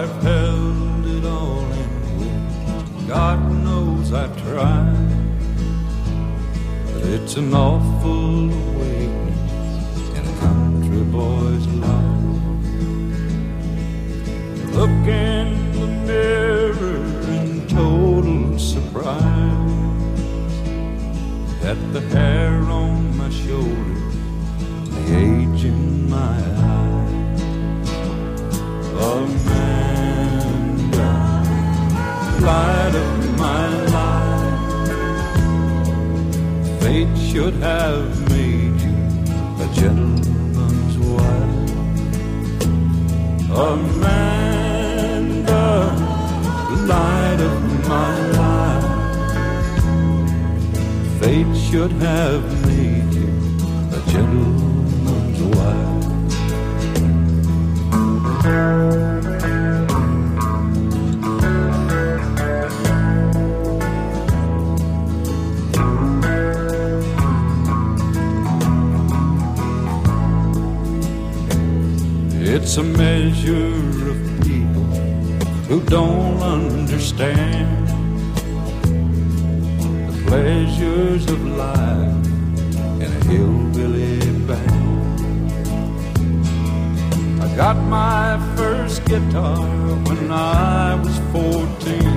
I've held it all in. God knows I tried, but it's an awful awakening in a country boy's life. Look in the mirror in total surprise at the hair on my shoulder, the age in my eyes. Amanda, light of my life, fate should have made you a gentleman's wife. Amanda, light of my life, fate should have made you a gentleman's wife. It's a measure of people who don't understand the pleasures of life in a hillbilly band. I got my first guitar when I was 14.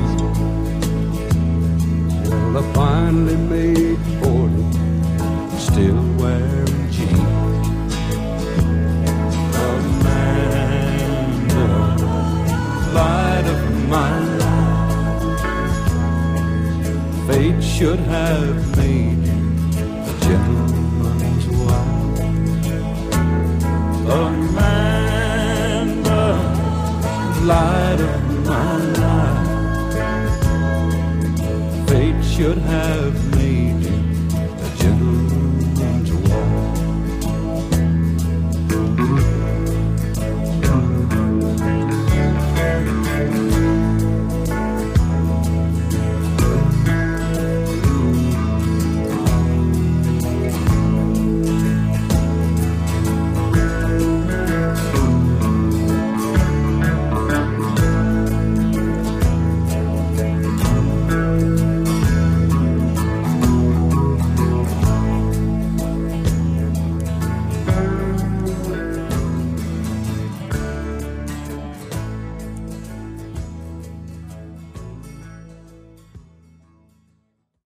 Well, I finally made 40, still wearing jeans. Light of my life, fate should have made you a gentleman's wife. Amanda, light of my life, fate should have